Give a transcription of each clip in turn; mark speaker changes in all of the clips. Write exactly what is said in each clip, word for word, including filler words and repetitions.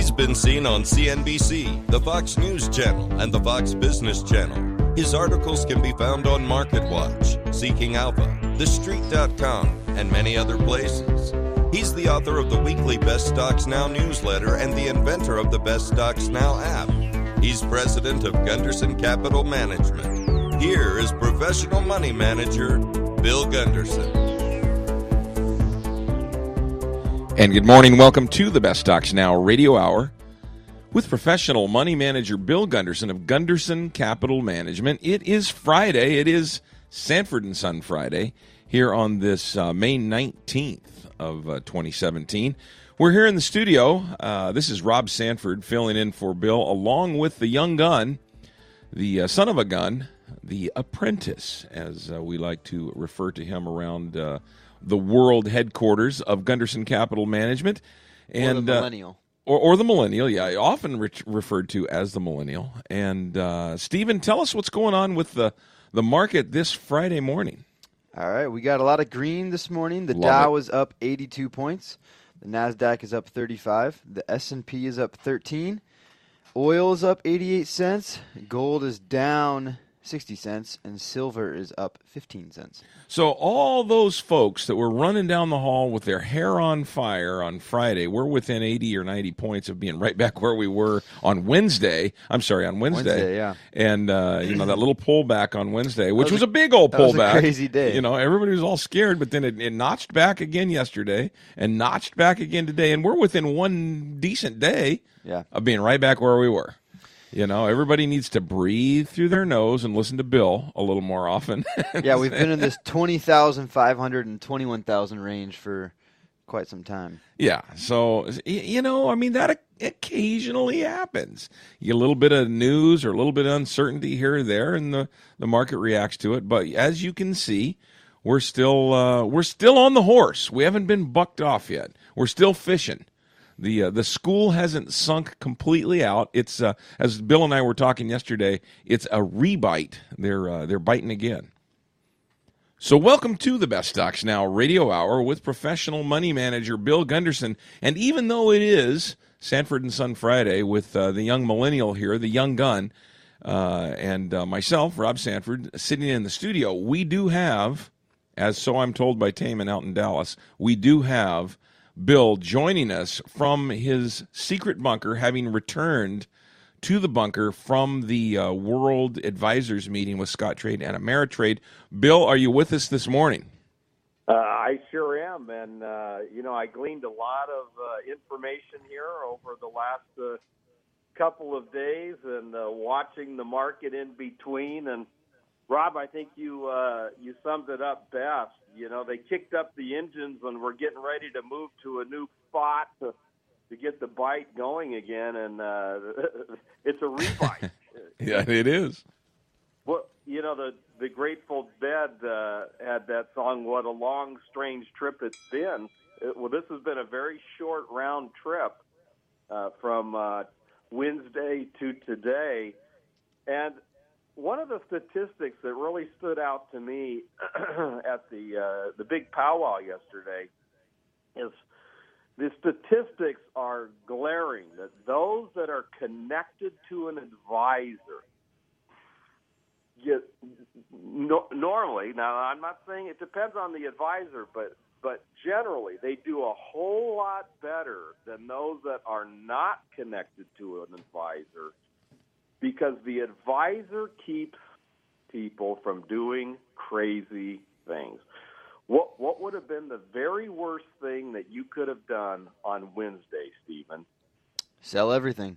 Speaker 1: He's been seen on C N B C, the Fox News Channel, and the Fox Business Channel. His articles can be found on MarketWatch, Seeking Alpha, The Street dot com, and many other places. He's the author of the weekly Best Stocks Now newsletter and the inventor of the Best Stocks Now app. He's president of Gunderson Capital Management. Here is professional money manager, Bill Gunderson.
Speaker 2: And good morning. Welcome to the Best Stocks Now radio hour with professional money manager Bill Gunderson of Gunderson Capital Management. It is Friday. It is Sanford and Son Friday here on this uh, May nineteenth of uh, twenty seventeen. We're here in the studio. Uh, this is Rob Sanford filling in for Bill, along with the young gun, the uh, son of a gun, the apprentice, as uh, we like to refer to him around uh, the world headquarters of Gunderson Capital Management. And,
Speaker 3: or the millennial.
Speaker 2: Uh, or, or the millennial, yeah, often re- referred to as the millennial. And, uh, Stephen, tell us what's going on with the, the market this Friday morning.
Speaker 3: All right, we got a lot of green this morning. The
Speaker 2: Love
Speaker 3: Dow
Speaker 2: it.
Speaker 3: is up eighty-two points. The NASDAQ is up thirty-five. The S and P is up thirteen. Oil is up eighty-eight cents. Gold is down sixty cents. And silver is up fifteen cents.
Speaker 2: So all those folks that were running down the hall with their hair on fire on Friday, we're within eighty or ninety points of being right back where we were on Wednesday. I'm sorry, on Wednesday.
Speaker 3: Wednesday, yeah.
Speaker 2: And, uh, you know, that little pullback on Wednesday, which
Speaker 3: was
Speaker 2: was
Speaker 3: a-
Speaker 2: a big old
Speaker 3: that was a
Speaker 2: pullback.
Speaker 3: crazy day.
Speaker 2: You know, everybody was all scared, but then it, it notched back again yesterday and notched back again today. And we're within one decent day
Speaker 3: Yeah.
Speaker 2: of being right back where we were. You know, everybody needs to breathe through their nose and listen to Bill a little more often.
Speaker 3: Yeah, we've been in this twenty thousand five hundred and twenty-one thousand range for quite some time.
Speaker 2: Yeah, so, y- you know, I mean, that occasionally happens. You get a little bit of news or a little bit of uncertainty here or there, and the, the market reacts to it. But as you can see, we're still uh, we're still on the horse. We haven't been bucked off yet. We're still fishing. The uh, the school hasn't sunk completely out. It's uh, as Bill and I were talking yesterday. It's a rebite. They're uh, they're biting again. So welcome to the Best Stocks Now radio hour with professional money manager Bill Gunderson. And even though it is Sanford and Son Friday with uh, the young millennial here, the young gun, uh, and uh, myself, Rob Sanford, sitting in the studio, we do have, as so I'm told by Taman out in Dallas, we do have Bill joining us from his secret bunker, having returned to the bunker from the uh, World Advisors meeting with Scott Trade and Ameritrade. Bill, are you with us this morning?
Speaker 4: Uh, I sure am, and uh, you know, I gleaned a lot of uh, information here over the last uh, couple of days, and uh, watching the market in between. And Rob, I think you uh, you summed it up best. You know, they kicked up the engines and we're getting ready to move to a new spot to, to get the bite going again, and uh, it's a rebite.
Speaker 2: Yeah, it is.
Speaker 4: Well, you know, the, the Grateful Dead uh, had that song, What a Long, Strange Trip It's Been. It, well, this has been a very short round trip uh, from uh, Wednesday to today. And one of the statistics that really stood out to me at the uh, the big powwow yesterday is the statistics are glaring, that those that are connected to an advisor get no, normally, now I'm not saying it depends on the advisor, but but generally they do a whole lot better than those that are not connected to an advisor, because the advisor keeps people from doing crazy things. What what would have been the very worst thing that you could have done on Wednesday, Stephen?
Speaker 3: Sell everything.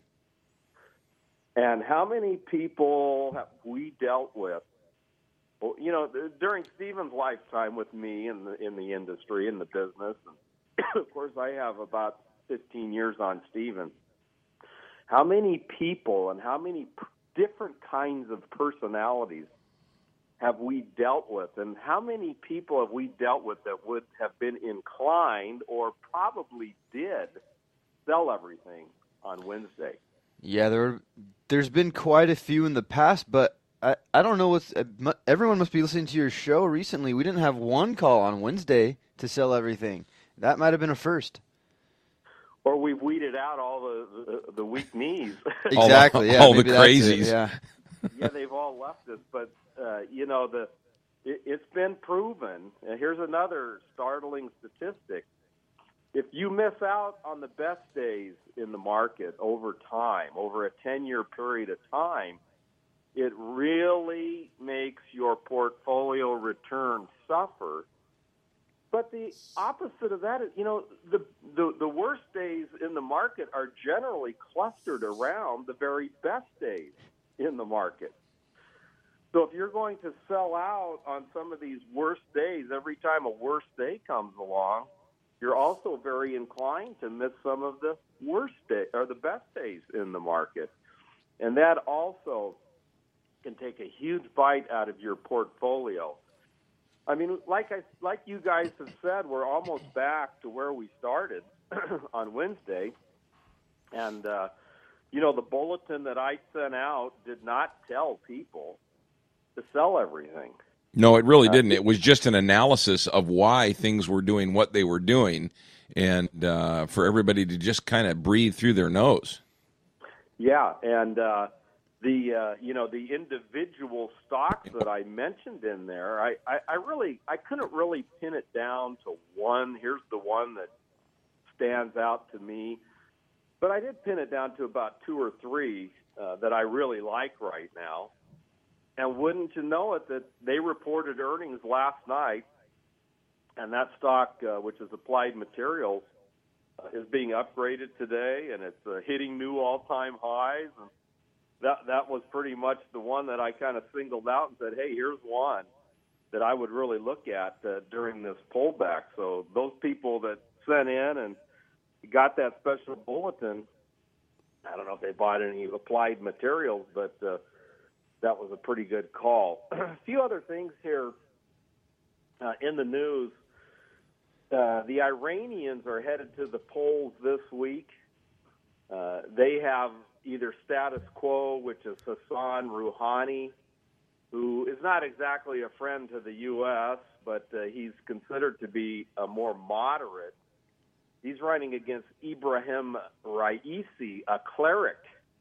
Speaker 4: And how many people have we dealt with? Well, you know, during Stephen's lifetime with me in the in the industry, in the business, and of course I have about fifteen years on Stephen. How many people and how many p- different kinds of personalities have we dealt with, and how many people have we dealt with that would have been inclined or probably did sell everything on Wednesday?
Speaker 3: Yeah, there there's been quite a few in the past, but I, I don't know what's everyone must be listening to your show recently. We didn't have one call on Wednesday to sell everything. That might have been a first.
Speaker 4: Or we've weeded out all the, the, the weak knees.
Speaker 3: Exactly. Yeah.
Speaker 2: all the
Speaker 3: maybe that's it,
Speaker 2: crazies.
Speaker 3: Yeah.
Speaker 4: Yeah, they've all left us. But, uh, you know, the it, it's been proven. And here's another startling statistic. If you miss out on the best days in the market over time, over a ten-year period of time, it really makes your portfolio return suffer. But the opposite of that is, you know, the, the, the worst days in the market are generally clustered around the very best days in the market. So if you're going to sell out on some of these worst days, every time a worst day comes along, you're also very inclined to miss some of the worst day or the best days in the market. And that also can take a huge bite out of your portfolio. I mean, like I, like you guys have said, we're almost back to where we started on Wednesday. And, uh, you know, the bulletin that I sent out did not tell people to sell everything.
Speaker 2: No, it really didn't. It was just an analysis of why things were doing what they were doing, and uh, for everybody to just kind of breathe through their nose.
Speaker 4: Yeah, and uh, the uh, you know the individual stocks that I mentioned in there, I, I, I really I couldn't really pin it down to one. Here's the one that stands out to me, but I did pin it down to about two or three uh, that I really like right now. And wouldn't you know it, that they reported earnings last night, and that stock, uh, which is Applied Materials, uh, is being upgraded today, and it's uh, hitting new all-time highs. And that that was pretty much the one that I kind of singled out and said, hey, here's one that I would really look at uh, during this pullback. So those people that sent in and got that special bulletin, I don't know if they bought any Applied Materials, but uh, that was a pretty good call. A few other things here uh, in the news. Uh, the Iranians are headed to the polls this week. Uh, they have either status quo, which is Hassan Rouhani, who is not exactly a friend to the U S, but uh, he's considered to be a more moderate. He's running against Ibrahim Raisi, a cleric,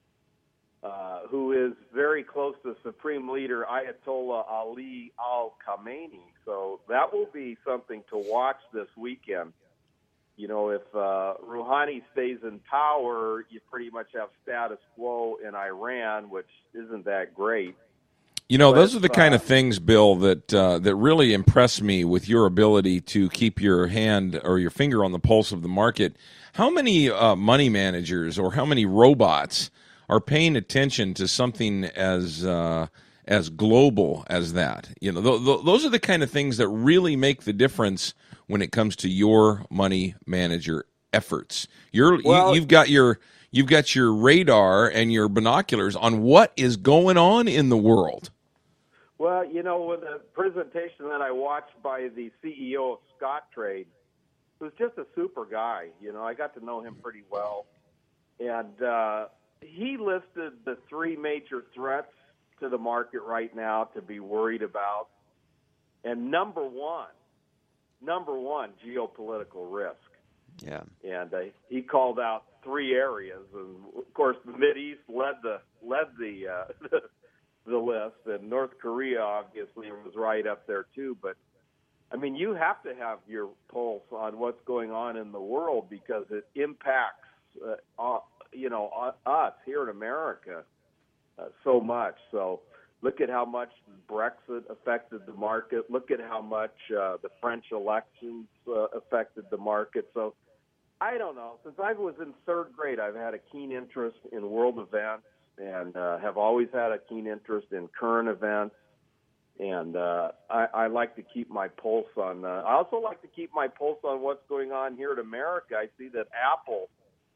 Speaker 4: Uh, who is very close to Supreme Leader Ayatollah Ali al-Khamenei. So that will be something to watch this weekend. You know, if uh, Rouhani stays in power, you pretty much have status quo in Iran, which isn't that great.
Speaker 2: You know,
Speaker 4: But
Speaker 2: those are the
Speaker 4: uh,
Speaker 2: kind of things, Bill, that uh, that really impress me with your ability to keep your hand or your finger on the pulse of the market. How many uh, money managers or how many robots are paying attention to something as uh, as global as that? You know, th- th- those are the kind of things that really make the difference when it comes to your money manager efforts. You're
Speaker 4: Well,
Speaker 2: you, you've got your you've got your radar and your binoculars on what is going on in the world.
Speaker 4: Well, you know, with the presentation that I watched by the C E O of Scottrade, who's just a super guy. You know, I got to know him pretty well, and uh, he listed the three major threats to the market right now to be worried about. And number one, number one, geopolitical risk.
Speaker 3: Yeah.
Speaker 4: And uh, he called out three areas, and of course, the Mideast led the led the uh, the list, and North Korea obviously was right up there too. But I mean, you have to have your pulse on what's going on in the world because it impacts uh, uh, you know, us here in America uh, so much. So look at how much Brexit affected the market. Look at how much uh, the French elections uh, affected the market. So I don't know. Since I was in third grade, I've had a keen interest in world events and uh, have always had a keen interest in current events. And uh, I, I like to keep my pulse on. Uh, I also like to keep my pulse on what's going on here in America. I see that Apple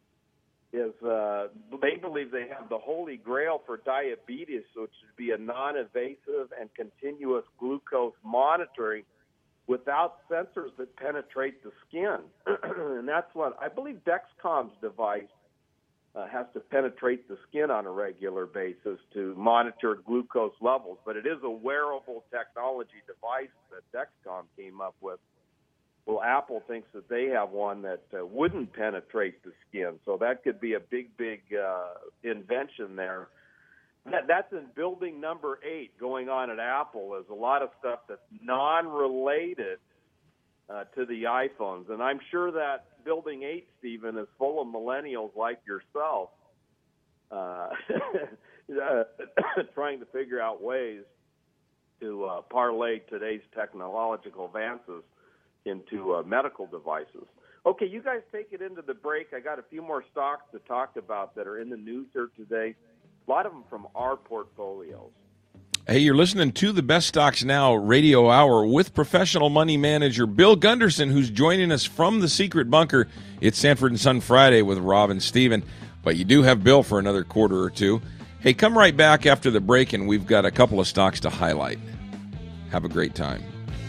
Speaker 4: is uh, they believe they have the holy grail for diabetes, which would be a non-invasive and continuous glucose monitoring without sensors that penetrate the skin. And that's what I believe Dexcom's device uh, has to penetrate the skin on a regular basis to monitor glucose levels. But it is a wearable technology device that Dexcom came up with. Well, Apple thinks that they have one that uh, wouldn't penetrate the skin, so that could be a big, big uh, invention there. That, that's in building number eight going on at Apple. There's a lot of stuff that's non-related uh, to the iPhones, and I'm sure that building eight, Stephen, is full of millennials like yourself uh, trying to figure out ways to uh, parlay today's technological advances into uh, medical devices. Okay, you guys take it into the break. I got a few more stocks to talk about that are in the news here today. A lot of them from our portfolios.
Speaker 2: Hey, you're listening to the Best Stocks Now radio hour with professional money manager Bill Gunderson, who's joining us from the secret bunker. It's Sanford and Son Friday with Rob and Steven, but you do have Bill for another quarter or two. Hey, come right back after the break, and we've got a couple of stocks to highlight. Have a great time.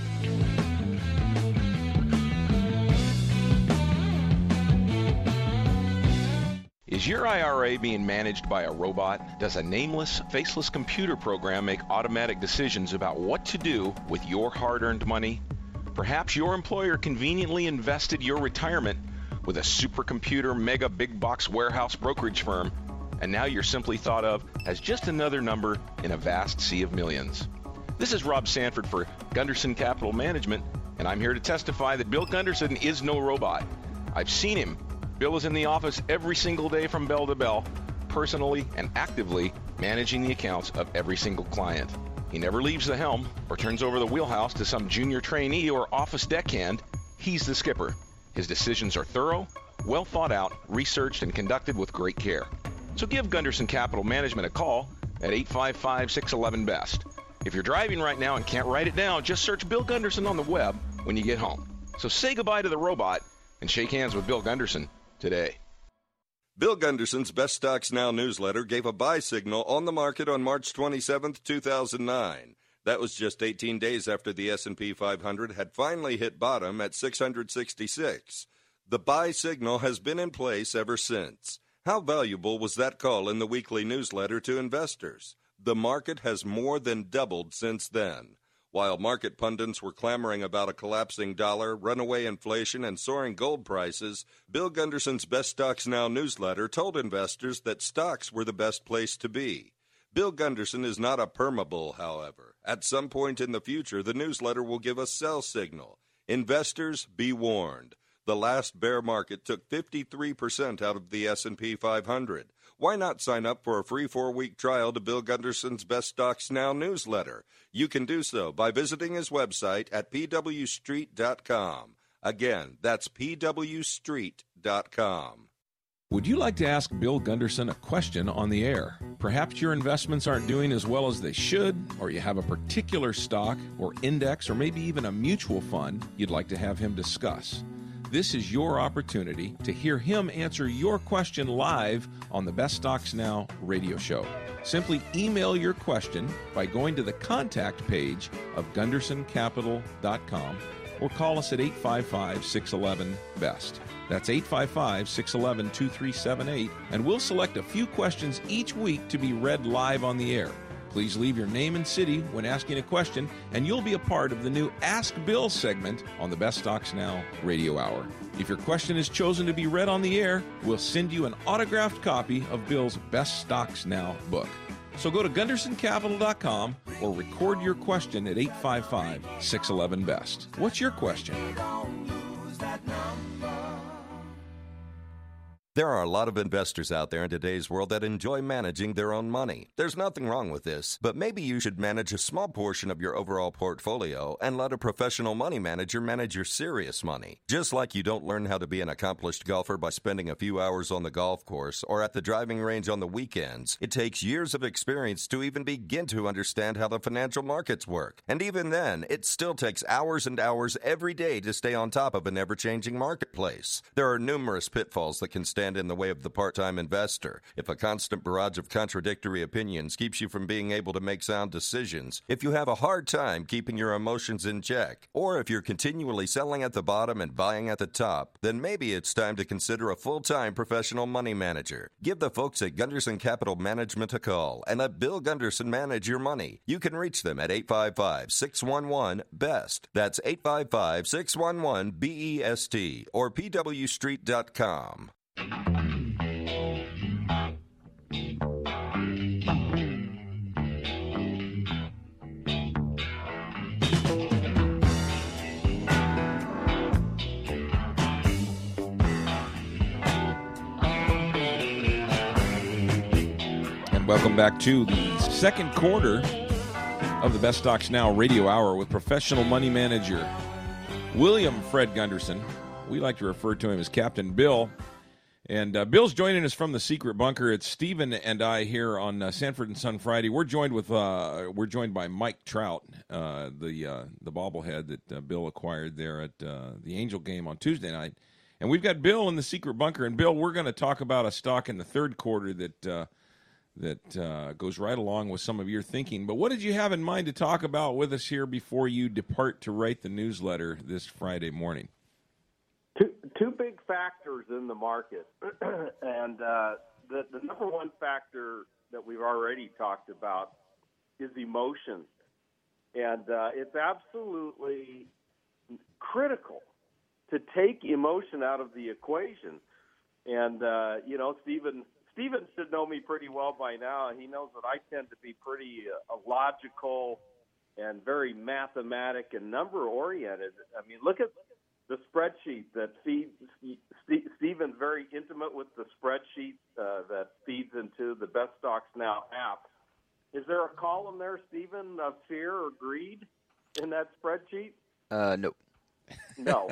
Speaker 2: Is your I R A being managed by a robot? Does a nameless, faceless computer program make automatic decisions about what to do with your hard-earned money? Perhaps your employer conveniently invested your retirement with a supercomputer mega big box warehouse brokerage firm, and now you're simply thought of as just another number in a vast sea of millions. This is Rob Sanford for Gunderson Capital Management, and I'm here to testify that Bill Gunderson is no robot. I've seen him. Bill is in the office every single day from bell to bell, personally and actively managing the accounts of every single client. He never leaves the helm or turns over the wheelhouse to some junior trainee or office deckhand. He's the skipper. His decisions are thorough, well thought out, researched, and conducted with great care. So give Gunderson Capital Management a call at eight five five, six one one, B E S T. If you're driving right now and can't write it down, just search Bill Gunderson on the web when you get home. So say goodbye to the robot and shake hands with Bill Gunderson today.
Speaker 1: Bill Gunderson's Best Stocks Now newsletter gave a buy signal on the market on March twenty-seventh, two thousand nine. That was just eighteen days after the S and P five hundred had finally hit bottom at six hundred sixty-six. The buy signal has been in place ever since. How valuable was that call in the weekly newsletter to investors? The market has more than doubled since then. While market pundits were clamoring about a collapsing dollar, runaway inflation, and soaring gold prices, Bill Gunderson's Best Stocks Now newsletter told investors that stocks were the best place to be. Bill Gunderson is not a permabull, however. At some point in the future, the newsletter will give a sell signal. Investors, be warned. The last bear market took fifty-three percent out of the S and P five hundred. Why not sign up for a free four-week trial to Bill Gunderson's Best Stocks Now newsletter? You can do so by visiting his website at p w street dot com. Again, that's p w street dot com.
Speaker 2: Would you like to ask Bill Gunderson a question on the air? Perhaps your investments aren't doing as well as they should, or you have a particular stock or index or maybe even a mutual fund you'd like to have him discuss. This is your opportunity to hear him answer your question live on the Best Stocks Now radio show. Simply email your question by going to the contact page of gunderson capital dot com or call us at eight five five, six one one, B E S T. That's eight five five, six one one, two three seven eight, and we'll select a few questions each week to be read live on the air. Please leave your name and city when asking a question, and you'll be a part of the new Ask Bill segment on the Best Stocks Now radio hour. If your question is chosen to be read on the air, we'll send you an autographed copy of Bill's Best Stocks Now book. So go to gunderson capital dot com or record your question at eight five five, six one one, B E S T. What's your question?
Speaker 1: There are a lot of investors out there in today's world that enjoy managing their own money. There's nothing wrong with this, but maybe you should manage a small portion of your overall portfolio and let a professional money manager manage your serious money. Just like you don't learn how to be an accomplished golfer by spending a few hours on the golf course or at the driving range on the weekends, it takes years of experience to even begin to understand how the financial markets work. And even then, it still takes hours and hours every day to stay on top of an ever-changing marketplace. There are numerous pitfalls that can stand stand in the way of the part-time investor, if a constant barrage of contradictory opinions keeps you from being able to make sound decisions, if you have a hard time keeping your emotions in check, or if you're continually selling at the bottom and buying at the top, then maybe it's time to consider a full-time professional money manager. Give the folks at Gunderson Capital Management a call and let Bill Gunderson manage your money. You can reach them at eight five five, six one one, B E S T. That's eight five five, six one one, B E S T or P W street dot com.
Speaker 2: Welcome back to the second quarter of the Best Stocks Now radio hour with professional money manager William Fred Gunderson. We like to refer to him as Captain Bill. And uh, Bill's joining us from the secret bunker. It's Stephen and I here on uh, Sanford and Son Friday. We're joined with uh, we're joined by Mike Trout, uh, the uh, the bobblehead that uh, Bill acquired there at uh, the Angel game on Tuesday night. And we've got Bill in the secret bunker. And Bill, we're going to talk about a stock in the third quarter that. Uh, that uh, goes right along with some of your thinking. But what did you have in mind to talk about with us here before you depart to write the newsletter this Friday morning?
Speaker 4: Two, two big factors in the market. and uh, the, the number one factor that we've already talked about is emotion. And uh, it's absolutely critical to take emotion out of the equation. And, uh, you know, Stephen... Stephen should know me pretty well by now. He knows that I tend to be pretty uh, logical and very mathematic and number-oriented. I mean, look at the spreadsheet that feeds – Stephen's very intimate with the spreadsheet uh, that feeds into the Best Stocks Now app. Is there a column there, Stephen, of fear or greed in that spreadsheet?
Speaker 3: Uh, nope.
Speaker 4: No.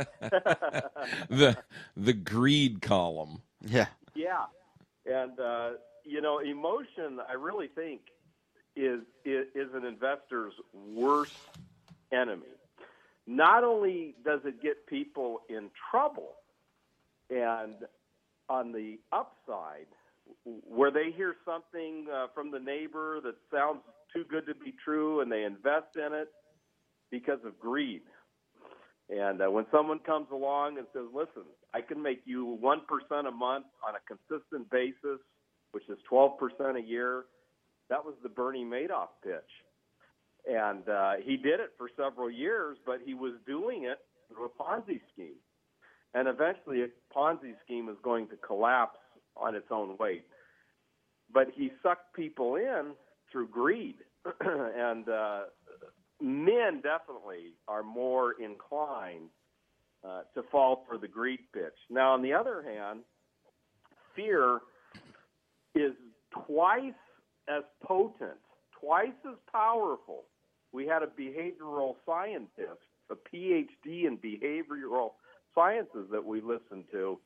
Speaker 2: the the greed column.
Speaker 3: Yeah.
Speaker 4: Yeah. And, uh, you know, emotion, I really think, is, is is an investor's worst enemy. Not only does it get people in trouble, and on the upside, where they hear something uh, from the neighbor that sounds too good to be true and they invest in it because of greed. And uh, when someone comes along and says, listen, I can make you one percent a month on a consistent basis, which is twelve percent a year, that was the Bernie Madoff pitch. And uh, he did it for several years, but he was doing it through a Ponzi scheme. And eventually a Ponzi scheme is going to collapse on its own weight. But he sucked people in through greed. and uh, men definitely are more inclined uh, to fall for the greed pitch. Now, on the other hand, fear is twice as potent, twice as powerful. We had a behavioral scientist, a P H D in behavioral sciences that we listened to.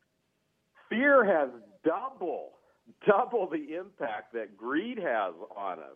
Speaker 4: Fear has double, double the impact that greed has on us.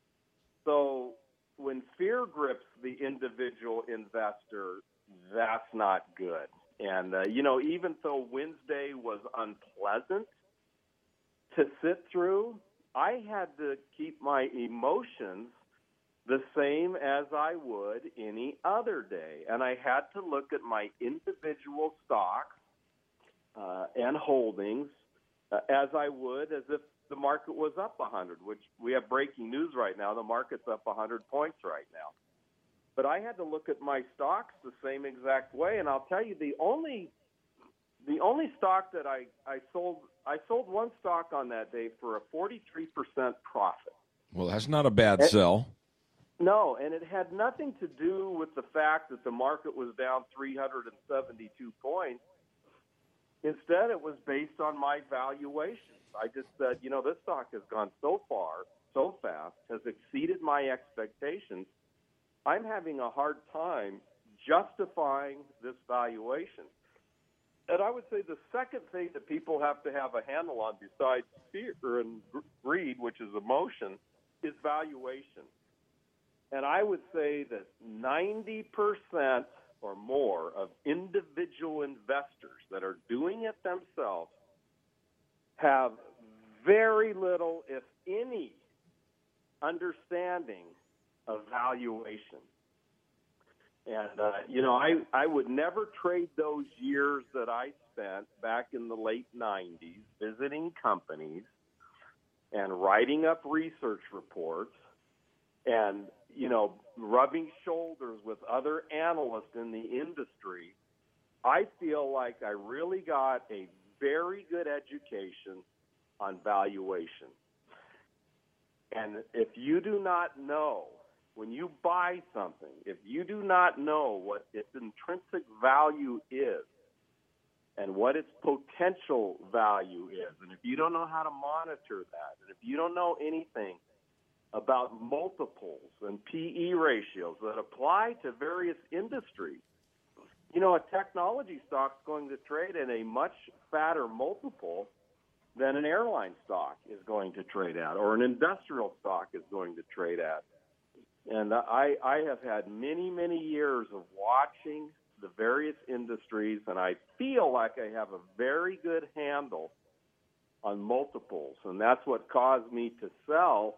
Speaker 4: So when fear grips the individual investor, that's not good. And, uh, you know, even though Wednesday was unpleasant to sit through, I had to keep my emotions the same as I would any other day. And I had to look at my individual stocks uh, and holdings uh, as I would as if the market was up one hundred, which we have breaking news right now. The market's up one hundred points right now. But I had to look at my stocks the same exact way. And I'll tell you, the only the only stock that I, I sold, I sold one stock on that day for a forty-three percent profit.
Speaker 2: Well, that's not a bad
Speaker 4: and,
Speaker 2: sell.
Speaker 4: No, and it had nothing to do with the fact that the market was down three hundred seventy-two points. Instead, it was based on my valuation. I just said, you know, this stock has gone so far, so fast, has exceeded my expectations. I'm having a hard time justifying this valuation. And I would say the second thing that people have to have a handle on besides fear and greed, which is emotion, is valuation. And I would say that ninety percent or more of individual investors that are doing it themselves have very little, if any, understanding of valuation. And, uh, you know, I, I would never trade those years that I spent back in the late nineties visiting companies and writing up research reports and, you know, rubbing shoulders with other analysts in the industry. I feel like I really got a very good education on valuation. And if you do not know, when you buy something, if you do not know what its intrinsic value is and what its potential value is, and if you don't know how to monitor that, and if you don't know anything about multiples and P E ratios that apply to various industries, you know, a technology stock's going to trade in a much fatter multiple than an airline stock is going to trade at, or an industrial stock is going to trade at. And I, I have had many, many years of watching the various industries, and I feel like I have a very good handle on multiples. And that's what caused me to sell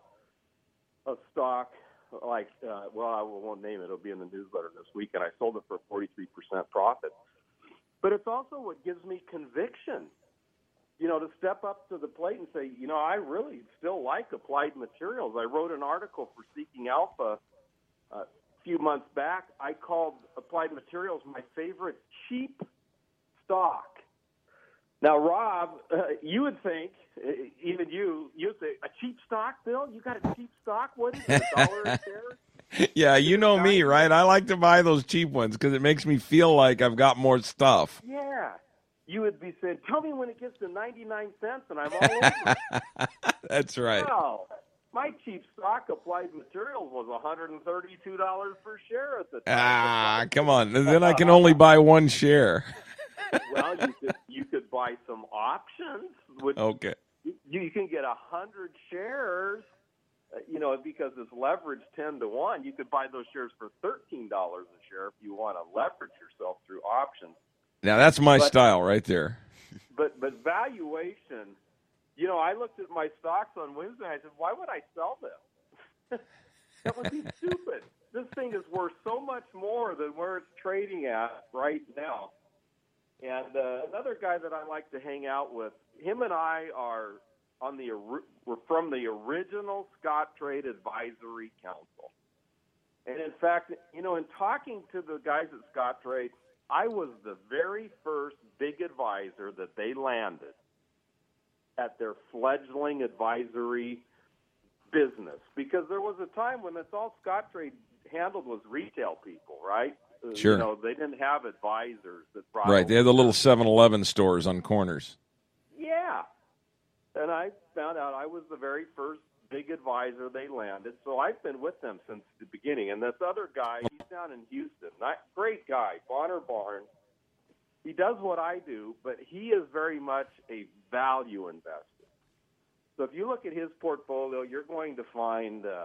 Speaker 4: a stock like, uh, well, I won't name it. It'll be in the newsletter this week, and I sold it for forty-three percent profit. But it's also what gives me conviction, you know, to step up to the plate and say, you know, I really still like Applied Materials. I wrote an article for Seeking Alpha a few months back. I called Applied Materials my favorite cheap stock. Now, Rob, uh, you would think, uh, even you, you'd say, a cheap stock, Bill? You got a cheap stock? What is it, a dollar a share?
Speaker 2: Yeah, you know me, right? I like to buy those cheap ones because it makes me feel like I've got more stuff.
Speaker 4: Yeah. You would be saying, tell me when it gets to ninety-nine cents and I'm all over.
Speaker 2: That's right.
Speaker 4: Well, my cheap stock, Applied Materials, was one hundred thirty-two dollars per share at the time.
Speaker 2: Ah, come on. Then I can only buy one share.
Speaker 4: Well, you could you could buy some options. Which
Speaker 2: Okay.
Speaker 4: You, you can get one hundred shares, uh, you know, because it's leveraged ten to one. You could buy those shares for thirteen dollars a share if you want to leverage yourself through options.
Speaker 2: Now, that's my
Speaker 4: but,
Speaker 2: style right there.
Speaker 4: But but valuation, you know, I looked at my stocks on Wednesday and I said, why would I sell this? That would be stupid. This thing is worth so much more than where it's trading at right now. And uh, another guy that I like to hang out with, him and I are on the we're from the original Scottrade Advisory Council. And in fact, you know, in talking to the guys at Scottrade, I was the very first big advisor that they landed at their fledgling advisory business, because there was a time when that's all Scottrade handled was retail people, right?
Speaker 2: Sure.
Speaker 4: You know, they didn't have advisors that brought
Speaker 2: Right, they had the little seven eleven stores on corners.
Speaker 4: Yeah. And I found out I was the very first big advisor they landed, so I've been with them since the beginning. And this other guy, he's down in Houston, not great guy, Bonner Barnes. He does what I do, but he is very much a value investor. So if you look at his portfolio, you're going to find uh,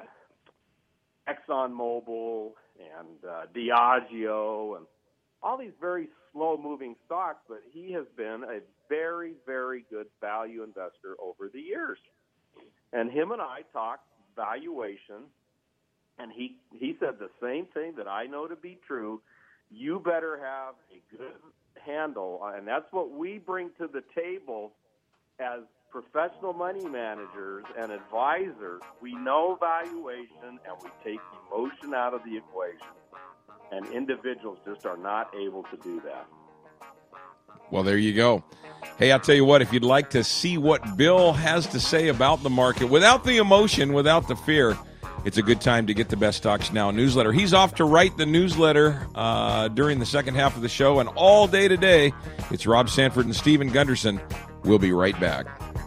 Speaker 4: ExxonMobil and uh, Diageo and all these very slow-moving stocks, but he has been a very, very good value investor over the years. And him and I talked valuation, and he, he said the same thing that I know to be true. You better have a good handle, and that's what we bring to the table as professional money managers and advisors. We know valuation, and we take emotion out of the equation, and individuals just are not able to do that.
Speaker 2: Well, there you go. Hey, I'll tell you what, if you'd like to see what Bill has to say about the market without the emotion, without the fear, it's a good time to get the Best Stocks Now newsletter. He's off to write the newsletter uh, during the second half of the show, and all day today, it's Rob Sanford and Stephen Gunderson. We'll be right back.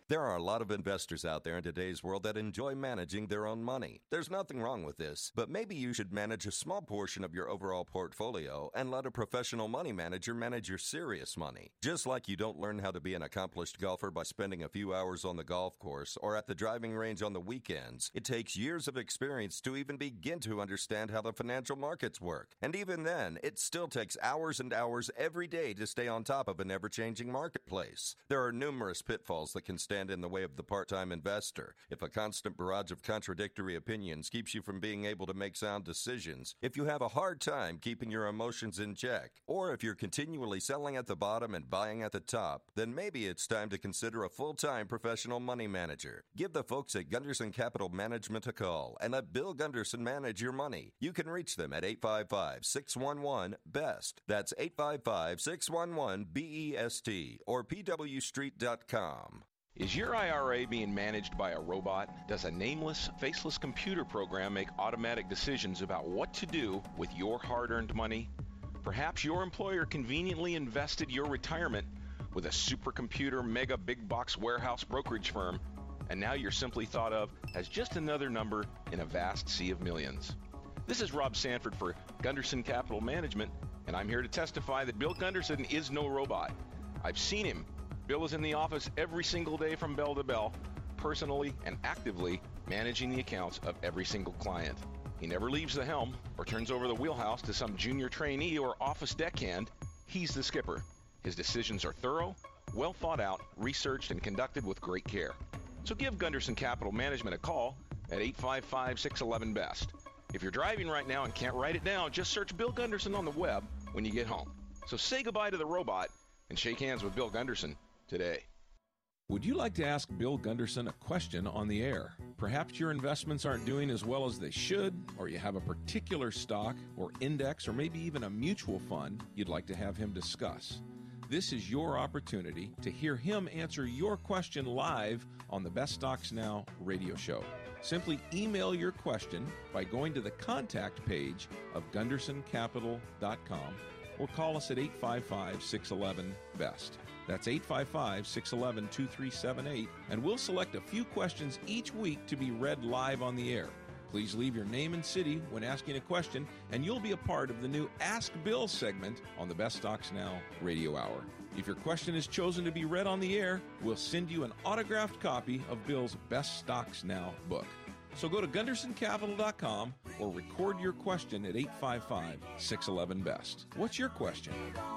Speaker 1: There are a lot of investors out there in today's world that enjoy managing their own money. There's nothing wrong with this, but maybe you should manage a small portion of your overall portfolio and let a professional money manager manage your serious money. Just like you don't learn how to be an accomplished golfer by spending a few hours on the golf course or at the driving range on the weekends, it takes years of experience to even begin to understand how the financial markets work. And even then, it still takes hours and hours every day to stay on top of an ever-changing marketplace. There are numerous pitfalls that can stand in the way of the part-time investor. If a constant barrage of contradictory opinions keeps you from being able to make sound decisions, if you have a hard time keeping your emotions in check, or if you're continually selling at the bottom and buying at the top, then maybe it's time to consider a full-time professional money manager. Give the folks at Gunderson Capital Management a call and let Bill Gunderson manage your money. You can reach them at eight five five, six one one, B E S T. That's eight five five, six one one, B E S T or P W street dot com.
Speaker 2: Is your I R A being managed by a robot? Does a nameless, faceless computer program make automatic decisions about what to do with your hard-earned money? Perhaps your employer conveniently invested your retirement with a supercomputer mega big box warehouse brokerage firm, and now you're simply thought of as just another number in a vast sea of millions. This is Rob Sanford for Gunderson Capital Management, and I'm here to testify that Bill Gunderson is no robot. I've seen him. Bill is in the office every single day from bell to bell, personally and actively managing the accounts of every single client. He never leaves the helm or turns over the wheelhouse to some junior trainee or office deckhand. He's the skipper. His decisions are thorough, well thought out, researched, and conducted with great care. So give Gunderson Capital Management a call at eight five five, six one one, B E S T. If you're driving right now and can't write it down, just search Bill Gunderson on the web when you get home. So say goodbye to the robot and shake hands with Bill Gunderson today. Would you like to ask Bill Gunderson a question on the air? Perhaps your investments aren't doing as well as they should, or you have a particular stock or index or maybe even a mutual fund you'd like to have him discuss. This is your opportunity to hear him answer your question live on the Best Stocks Now radio show. Simply email your question by going to the contact page of gunderson capital dot com or call us at eight five five, six one one, B E S T. That's eight five five, six one one, two three seven eight, and we'll select a few questions each week to be read live on the air. Please leave your name and city when asking a question, and you'll be a part of the new Ask Bill segment on the Best Stocks Now radio hour. If your question is chosen to be read on the air, we'll send you an autographed copy of Bill's Best Stocks Now book. So go to gunderson capital dot com or record your question at eight five five, six one one, B E S T. What's your question?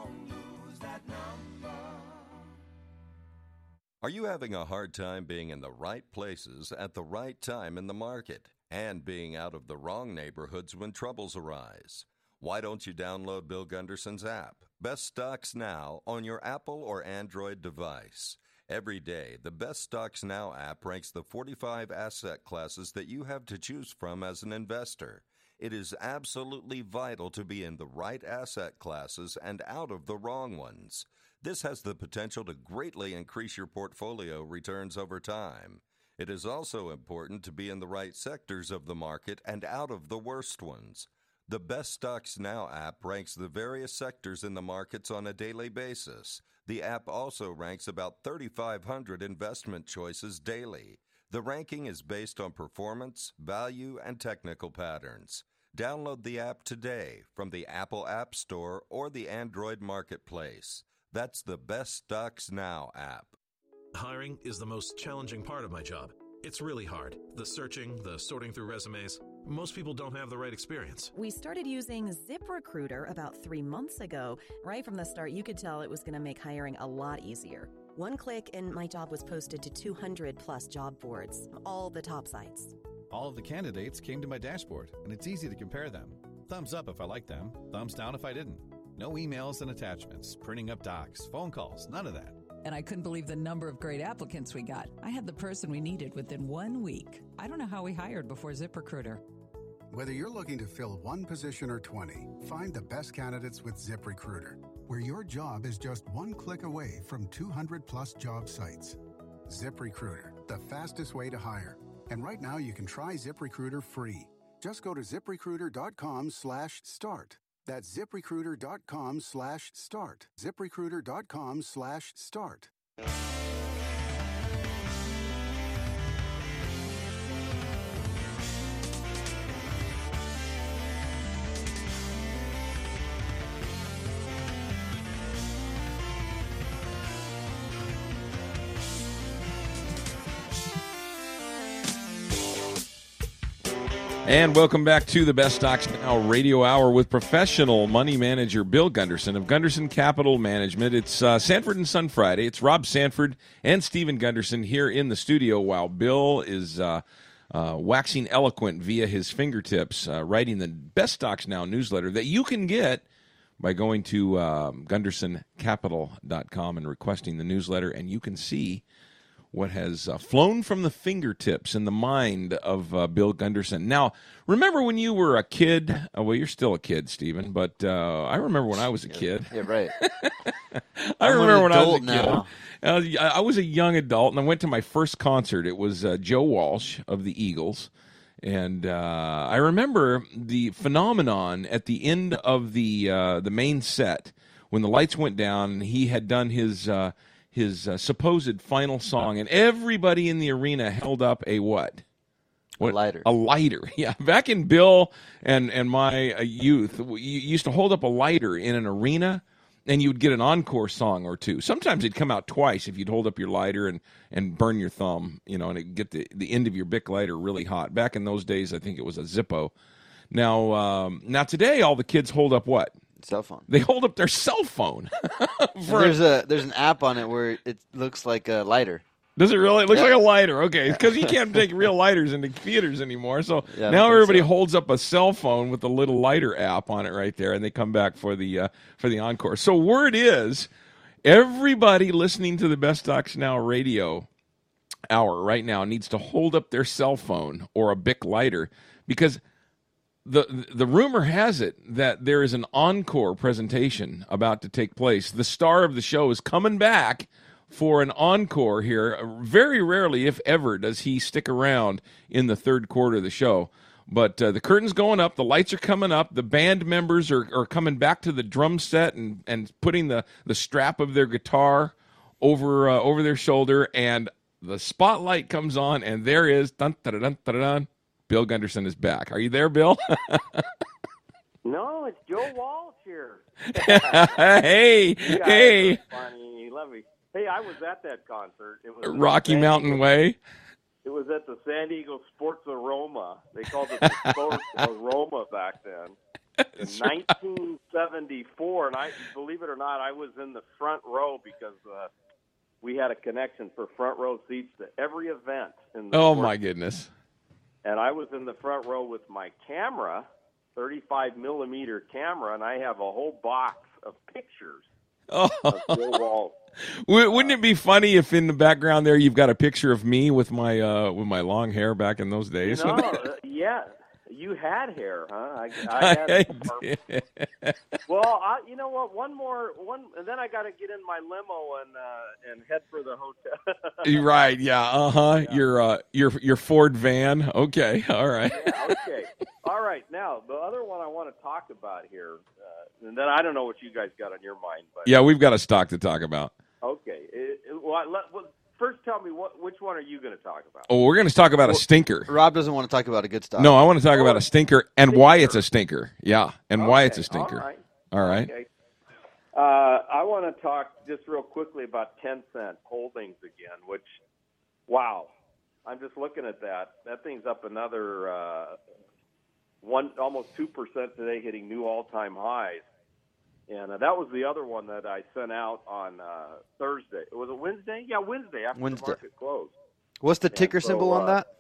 Speaker 1: Are you having a hard time being in the right places at the right time in the market and being out of the wrong neighborhoods when troubles arise? Why don't you download Bill Gunderson's app, Best Stocks Now, on your Apple or Android device? Every day, the Best Stocks Now app ranks the forty-five asset classes that you have to choose from as an investor. It is absolutely vital to be in the right asset classes and out of the wrong ones. This has the potential to greatly increase your portfolio returns over time. It is also important to be in the right sectors of the market and out of the worst ones. The Best Stocks Now app ranks the various sectors in the markets on a daily basis. The app also ranks about thirty-five hundred investment choices daily. The ranking is based on performance, value, and technical patterns. Download the app today from the Apple App Store or the Android Marketplace. That's the Best Stocks Now app.
Speaker 5: Hiring is the most challenging part of my job. It's really hard. The searching, the sorting through resumes. Most people don't have the right experience.
Speaker 6: We started using ZipRecruiter about three months ago. Right from the start, you could tell it was going to make hiring a lot easier. One click and my job was posted to two hundred plus job boards, all the top sites.
Speaker 7: All of the candidates came to my dashboard, and it's easy to compare them. Thumbs up if I liked them, thumbs down if I didn't. No emails and attachments, printing up docs, phone calls, none of that.
Speaker 8: And I couldn't believe the number of great applicants we got. I had the person we needed within one week. I don't know how we hired before ZipRecruiter.
Speaker 9: Whether you're looking to fill one position or twenty, find the best candidates with ZipRecruiter, where your job is just one click away from two hundred plus job sites. ZipRecruiter, the fastest way to hire. And right now you can try ZipRecruiter free. Just go to ZipRecruiter.com slash start. That's ZipRecruiter.com slash start. ZipRecruiter.com slash start.
Speaker 2: And welcome back to the Best Stocks Now Radio Hour with professional money manager Bill Gunderson of Gunderson Capital Management. It's uh, Sanford and Son Friday. It's Rob Sanford and Stephen Gunderson here in the studio while Bill is uh, uh, waxing eloquent via his fingertips, uh, writing the Best Stocks Now newsletter that you can get by going to uh, gunderson capital dot com and requesting the newsletter, and you can see what has uh, flown from the fingertips in the mind of uh, Bill Gunderson. Now, remember when you were a kid? Oh, well, you're still a kid, Stephen, but uh, I remember when I was a kid.
Speaker 3: Yeah, right.
Speaker 2: I
Speaker 3: I'm
Speaker 2: remember
Speaker 3: an
Speaker 2: when I was a
Speaker 3: adult
Speaker 2: kid.
Speaker 3: now.
Speaker 2: I was, I was a young adult, and I went to my first concert. It was uh, Joe Walsh of the Eagles. And uh, I remember the phenomenon at the end of the uh, the main set when the lights went down and he had done his uh, his uh, supposed final song, and everybody in the arena held up a what? What?
Speaker 3: A lighter.
Speaker 2: A lighter. Yeah. Back in Bill and and my uh, youth, you used to hold up a lighter in an arena, and you would get an encore song or two. Sometimes it'd come out twice if you'd hold up your lighter and, and burn your thumb, you know, and it'd get the, the end of your Bic lighter really hot. Back in those days, I think it was a Zippo. Now, um, now today, all the kids hold up what?
Speaker 3: Cell phone.
Speaker 2: They hold up their cell phone. For
Speaker 3: there's a there's an app on it where it looks like a lighter.
Speaker 2: Does it really? It looks
Speaker 3: Yeah.
Speaker 2: like a lighter. Okay, because you can't take real lighters into theaters anymore. So
Speaker 3: Yeah, I
Speaker 2: now
Speaker 3: think
Speaker 2: everybody
Speaker 3: so.
Speaker 2: holds up a cell phone with the little lighter app on it right there, and they come back for the uh, for the encore. So word is, everybody listening to the Best Stocks Now radio hour right now needs to hold up their cell phone or a Bic lighter, because the the rumor has it that there is an encore presentation about to take place. The star of the show is coming back for an encore here. Very rarely, if ever, does he stick around in the third quarter of the show. But uh, the curtain's going up, the lights are coming up, the band members are, are coming back to the drum set and, and putting the, the strap of their guitar over uh, over their shoulder, and the spotlight comes on, and there is dun, dun, dun, dun, dun, Bill Gunderson is back. Are you there, Bill?
Speaker 4: No, it's Joe Walsh here.
Speaker 2: hey,
Speaker 4: You guys
Speaker 2: hey,
Speaker 4: are funny. You love me. Hey, I was at that concert. It was
Speaker 2: Rocky
Speaker 4: San
Speaker 2: Mountain
Speaker 4: Diego-
Speaker 2: Way.
Speaker 4: It was at the San Diego Sports Aroma. They called it the Sports Aroma back then. In nineteen seventy-four, and I believe it or not, I was in the front row because uh, we had a connection for front row seats to every event. In the
Speaker 2: Oh,
Speaker 4: sports.
Speaker 2: my goodness.
Speaker 4: And I was in the front row with my camera, thirty-five millimeter camera, and I have a whole box of pictures
Speaker 2: Oh.
Speaker 4: of Joe Walsh.
Speaker 2: Wou- Wouldn't it be funny if in the background there you've got a picture of me with my uh, with my long hair back in those
Speaker 4: You
Speaker 2: days?
Speaker 4: know, uh, yeah, you had hair, huh? I, I had
Speaker 2: I
Speaker 4: more-
Speaker 2: did.
Speaker 4: Well, I, you know what? One more, one, and then I got to get in my limo and uh, and head for the hotel.
Speaker 2: Right? Yeah. Uh huh. Your uh, your your Ford van. Okay. All right.
Speaker 4: Yeah, okay. All right. Now, the other one I want to talk about here, uh, and then I don't know what you guys got on your mind, but
Speaker 2: Yeah, we've got a stock to talk about.
Speaker 4: okay. It, it, well, let, well, first, tell me what which one are you going to talk about?
Speaker 2: Oh, we're going to talk about a stinker.
Speaker 3: Rob doesn't want to talk about a good stock.
Speaker 2: No, I want to talk
Speaker 4: Oh,
Speaker 2: about a stinker and why it's a stinker. Yeah, and why it's a
Speaker 4: Okay,
Speaker 2: stinker.
Speaker 4: All right.
Speaker 2: All right.
Speaker 4: Okay. Uh, I want to talk just real quickly about Tencent Holdings again, which, wow, I'm just looking at that. That thing's up another uh, one, almost two percent today, hitting new all-time highs. And uh, that was the other one that I sent out on uh, Thursday. Was it Wednesday? Yeah, Wednesday after
Speaker 3: Wednesday.
Speaker 4: the market closed.
Speaker 3: What's the
Speaker 4: And
Speaker 3: ticker
Speaker 4: so,
Speaker 3: symbol on
Speaker 4: uh,
Speaker 3: that?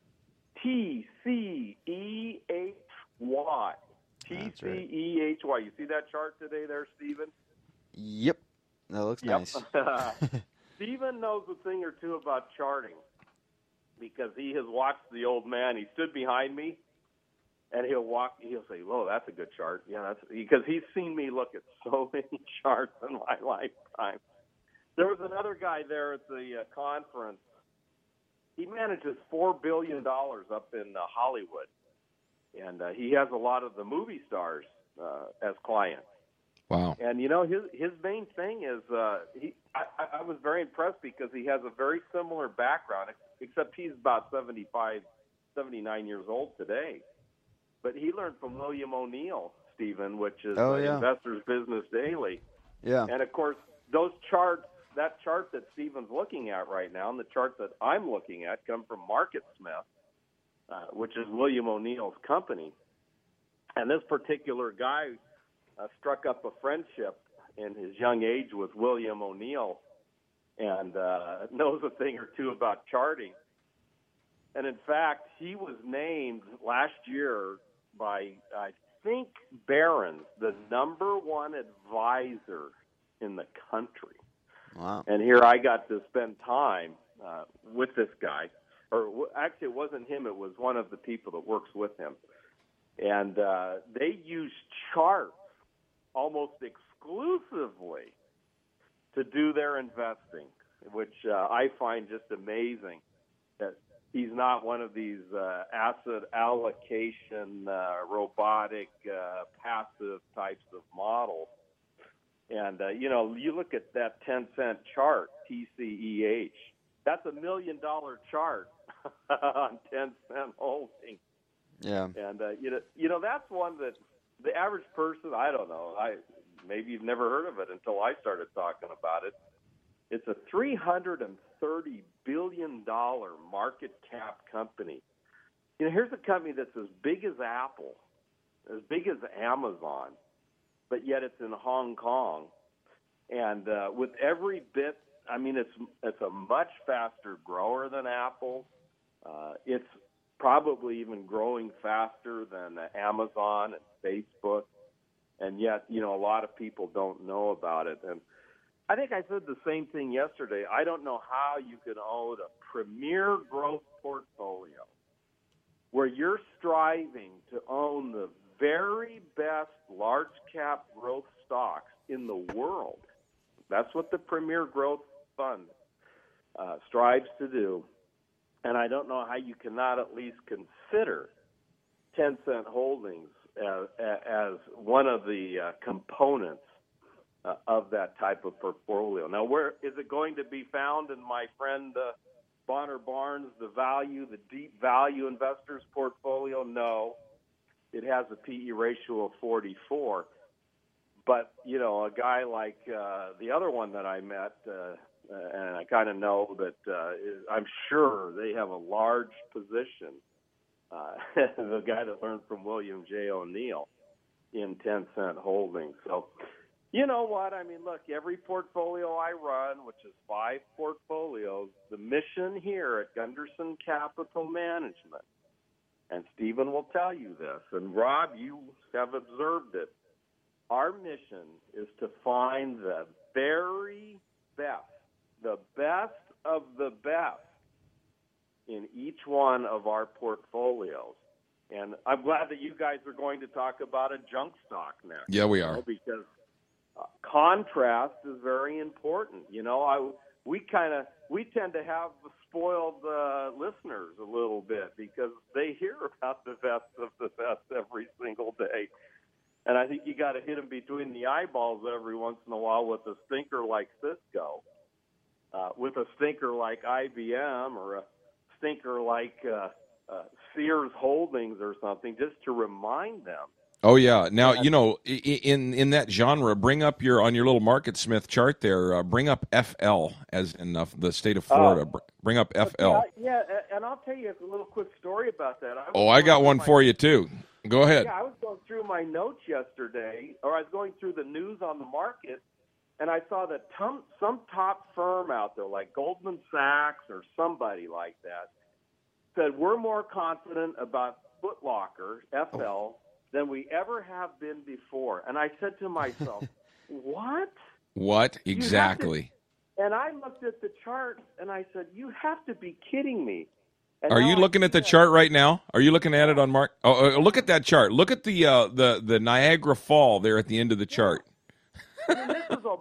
Speaker 4: T C E H Y. T C E H Y. You see that chart today there, Stephen?
Speaker 3: Yep. That looks nice.
Speaker 4: Stephen knows a thing or two about charting because he has watched the old man. He stood behind me, and he'll walk. He'll say, "Whoa, that's a good chart." Yeah, that's because he's seen me look at so many charts in my lifetime. There was another guy there at the uh, conference. He manages four billion dollars up in uh, Hollywood, and uh, he has a lot of the movie stars uh, as clients.
Speaker 2: Wow.
Speaker 4: And, you know, his his main thing is uh, he. I, I was very impressed because he has a very similar background, except he's about seventy-five, seventy-nine years old today. But he learned from William O'Neill, Stephen, which is
Speaker 3: Oh,
Speaker 4: uh,
Speaker 3: yeah.
Speaker 4: Investors Business Daily.
Speaker 3: Yeah.
Speaker 4: And, of course, those charts, that chart that Stephen's looking at right now and the chart that I'm looking at come from MarketSmith. uh, which is William O'Neill's company. And this particular guy uh, struck up a friendship in his young age with William O'Neill and uh, knows a thing or two about charting. And in fact, he was named last year by, I think, Barron's, the number one advisor in the country.
Speaker 3: Wow.
Speaker 4: And here I got to spend time uh, with this guy. Or w- actually, it wasn't him. It was one of the people that works with him. And uh, they use charts almost exclusively to do their investing, which uh, I find just amazing that he's not one of these uh, asset allocation, uh, robotic, uh, passive types of models. And, uh, you know, you look at that ten cent chart, T C E H, that's a million dollar chart on ten cent holding.
Speaker 3: Yeah.
Speaker 4: And, uh, you know, you know, that's one that the average person, I don't know, I maybe you've never heard of it until I started talking about it. It's a three hundred thirty billion dollars market cap company. You know, here's a company that's as big as Apple, as big as Amazon, but yet it's in Hong Kong. And uh, with every bit, I mean, it's it's a much faster grower than Apple. Uh, it's probably even growing faster than uh, Amazon and Facebook. And yet, you know, a lot of people don't know about it. And I think I said the same thing yesterday. I don't know how you can own a premier growth portfolio where you're striving to own the very best large cap growth stocks in the world. That's what the Premier Growth Fund uh, strives to do. And I don't know how you cannot at least consider ten cent holdings as, as one of the uh, components uh, of that type of portfolio. Now, where is it going to be found in my friend uh, Bonner Barnes, the value, the deep value investors portfolio? No. It has a P E ratio of forty-four. But, you know, a guy like uh, the other one that I met, uh, and I kind of know that uh, is, I'm sure they have a large position, uh, the guy that learned from William J. O'Neill in ten cent holdings. So, you know what? I mean, look, every portfolio I run, which is five portfolios, the mission here at Gunderson Capital Management, and Stephen will tell you this, and Rob, you have observed it, our mission is to find the very best, the best of the best in each one of our portfolios. And I'm glad that you guys are going to talk about a junk stock next.
Speaker 2: Yeah, we are.
Speaker 4: You know, because uh, contrast is very important. You know, I we kind of we tend to have spoiled uh, listeners a little bit because they hear about the best of the best every single day. And I think you got to hit them between the eyeballs every once in a while with a stinker like Cisco, uh, with a stinker like I B M, or a stinker like uh, uh, Sears Holdings or something, just to remind them.
Speaker 2: Oh yeah. Now you know, in in that genre, bring up your on your little Market Smith chart there. Uh, bring up F L as in uh, the state of Florida. Uh, bring up F L.
Speaker 4: Yeah, yeah, and I'll tell you a little quick story about that. I
Speaker 2: oh, I got one my, for you too. Go ahead.
Speaker 4: Yeah, I was going through my notes yesterday, or I was going through the news on the market, and I saw that tom, some top firm out there, like Goldman Sachs or somebody like that, said we're more confident about Foot Locker, F L, oh. than we ever have been before. And I said to myself, what?
Speaker 2: What? Exactly.
Speaker 4: To, and I looked at the chart, and I said, you have to be kidding me. And
Speaker 2: Are you looking at the
Speaker 4: that.
Speaker 2: chart right now? Are you looking at it on Mark? Oh, uh, look at that chart. Look at the uh, the the Niagara Fall there at the end of the
Speaker 4: yeah.
Speaker 2: chart.
Speaker 4: I mean, this is a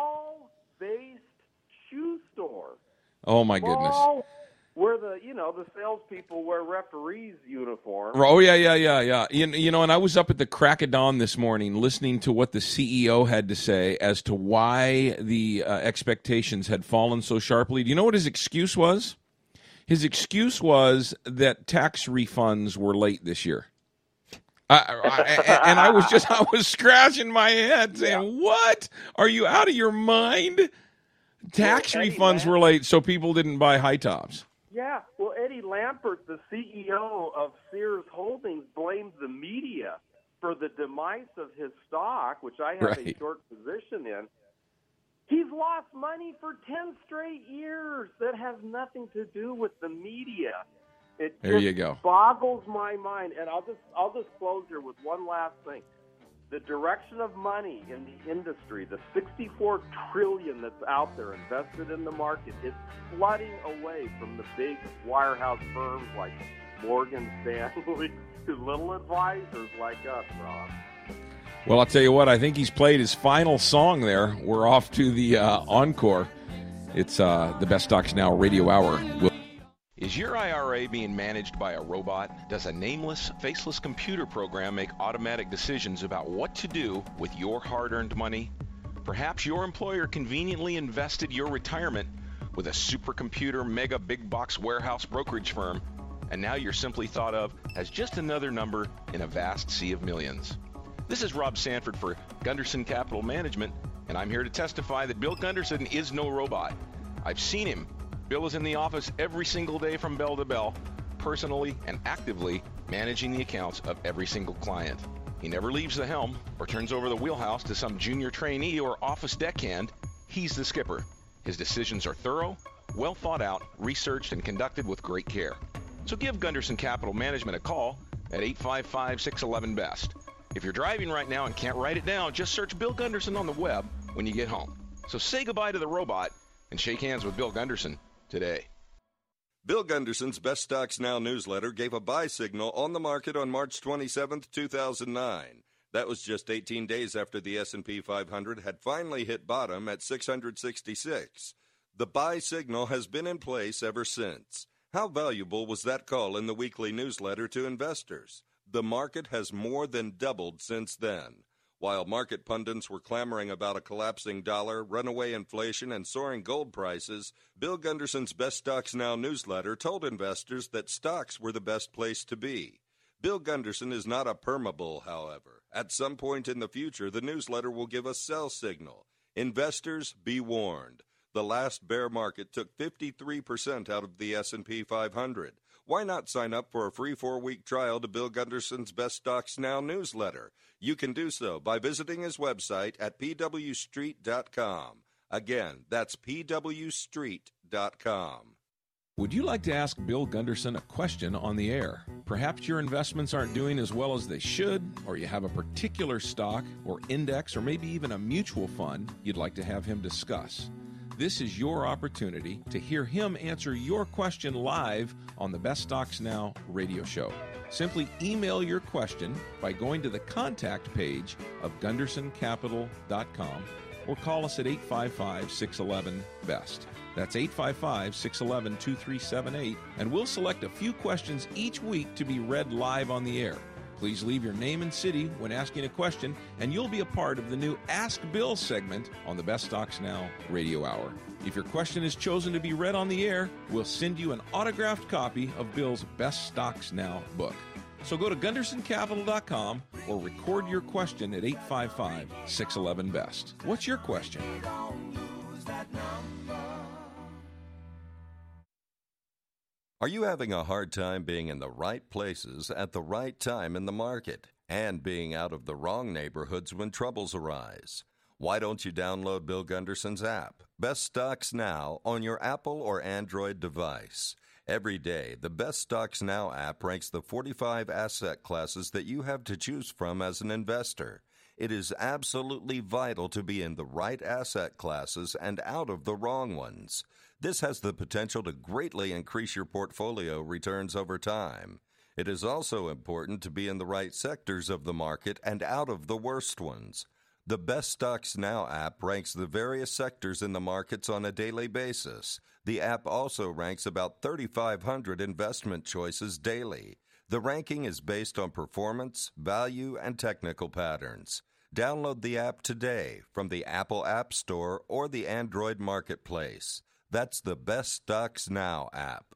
Speaker 4: mall-based shoe store.
Speaker 2: Oh my
Speaker 4: mall,
Speaker 2: goodness!
Speaker 4: Where the you know the salespeople wear referees' uniforms.
Speaker 2: Oh yeah, yeah, yeah, yeah. You, you know, and I was up at the crack of dawn this morning listening to what the C E O had to say as to why the uh, expectations had fallen so sharply. Do you know what his excuse was? His excuse was that tax refunds were late this year. I, I, and I was just, I was scratching my head saying, yeah. What? Are you out of your mind? Tax
Speaker 4: yeah,
Speaker 2: refunds
Speaker 4: man.
Speaker 2: were late, so people didn't buy high tops.
Speaker 4: Yeah, well, Eddie Lampert, the C E O of Sears Holdings, blames the media for the demise of his stock, which I have
Speaker 2: Right.
Speaker 4: a short position in. He's lost money for ten straight years. That has nothing to do with the media. It
Speaker 2: There
Speaker 4: just
Speaker 2: you go.
Speaker 4: boggles my mind. And I'll just I'll just close here with one last thing. The direction of money in the industry, the sixty-four trillion dollars that's out there invested in the market, is flooding away from the big wirehouse firms like Morgan Stanley to little advisors like us, Rob.
Speaker 2: Well, I'll tell you what, I think he's played his final song there. We're off to the uh, encore. It's uh, the Best Stocks Now Radio Hour. We'll- Is your I R A being managed by a robot? Does a nameless, faceless computer program make automatic decisions about what to do with your hard-earned money? Perhaps your employer conveniently invested your retirement with a supercomputer mega big box warehouse brokerage firm, and now you're simply thought of as just another number in a vast sea of millions. This is Rob Sanford for Gunderson Capital Management, and I'm here to testify that Bill Gunderson is no robot. I've seen him. Bill is in the office every single day from bell to bell, personally and actively managing the accounts of every single client. He never leaves the helm or turns over the wheelhouse to some junior trainee or office deckhand. He's the skipper. His decisions are thorough, well thought out, researched, and conducted with great care. So give Gunderson Capital Management a call at eight five five, six one one, B E S T. If you're driving right now and can't write it down, just search Bill Gunderson on the web when you get home. So say goodbye to the robot and shake hands with Bill Gunderson today.
Speaker 1: Bill Gunderson's Best Stocks Now newsletter gave a buy signal on the market on March twenty-seventh, two thousand nine. That was just eighteen days after the S and P five hundred had finally hit bottom at six hundred sixty-six. The buy signal has been in place ever since. How valuable was that call in the weekly newsletter to investors? The market has more than doubled since then. While market pundits were clamoring about a collapsing dollar, runaway inflation, and soaring gold prices, Bill Gunderson's Best Stocks Now newsletter told investors that stocks were the best place to be. Bill Gunderson is not a permabull, however. At some point in the future, the newsletter will give a sell signal. Investors, be warned. The last bear market took fifty-three percent out of the S and P five hundred. Why not sign up for a free four-week trial to Bill Gunderson's Best Stocks Now newsletter? You can do so by visiting his website at p w street dot com. Again, that's p w street dot com.
Speaker 2: Would you like to ask Bill Gunderson a question on the air? Perhaps your investments aren't doing as well as they should, or you have a particular stock or index or maybe even a mutual fund you'd like to have him discuss. This is your opportunity to hear him answer your question live on the Best Stocks Now radio show. Simply email your question by going to the contact page of gunderson capital dot com or call us at eight five five, six one one, B E S T. That's eight five five, six one one, two three seven eight, and we'll select a few questions each week to be read live on the air. Please leave your name and city when asking a question, and you'll be a part of the new Ask Bill segment on the Best Stocks Now radio hour. If your question is chosen to be read on the air, we'll send you an autographed copy of Bill's Best Stocks Now book. So go to gunderson capital dot com or record your question at eight five five, six one one, B E S T. What's your question?
Speaker 1: Are you having a hard time being in the right places at the right time in the market and being out of the wrong neighborhoods when troubles arise? Why don't you download Bill Gunderson's app, Best Stocks Now, on your Apple or Android device? Every day, the Best Stocks Now app ranks the forty-five asset classes that you have to choose from as an investor. It is absolutely vital to be in the right asset classes and out of the wrong ones. This has the potential to greatly increase your portfolio returns over time. It is also important to be in the right sectors of the market and out of the worst ones. The Best Stocks Now app ranks the various sectors in the markets on a daily basis. The app also ranks about thirty-five hundred investment choices daily. The ranking is based on performance, value, and technical patterns. Download the app today from the Apple App Store or the Android Marketplace. That's the Best Stocks Now app.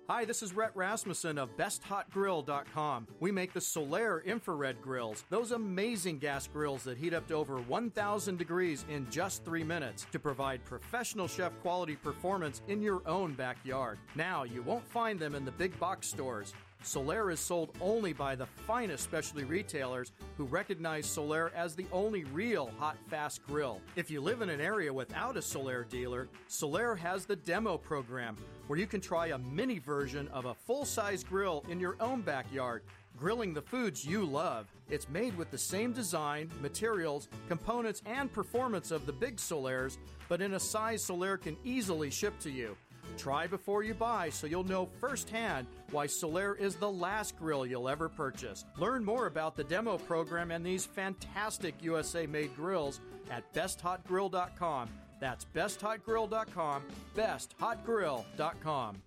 Speaker 10: Hi, this is Rhett Rasmussen of best hot grill dot com. We make the Solaire infrared grills, those amazing gas grills that heat up to over one thousand degrees in just three minutes to provide professional chef quality performance in your own backyard. Now, you won't find them in the big box stores. Solaire is sold only by the finest specialty retailers who recognize Solaire as the only real hot, fast grill. If you live in an area without a Solaire dealer, Solaire has the demo program where you can try a mini version of a full-size grill in your own backyard, grilling the foods you love. It's made with the same design, materials, components, and performance of the big Solaires, but in a size Solaire can easily ship to you. Try before you buy so you'll know firsthand why Solaire is the last grill you'll ever purchase. Learn more about the demo program and these fantastic U S A-made grills at best hot grill dot com. That's best hot grill dot com, best hot grill dot com.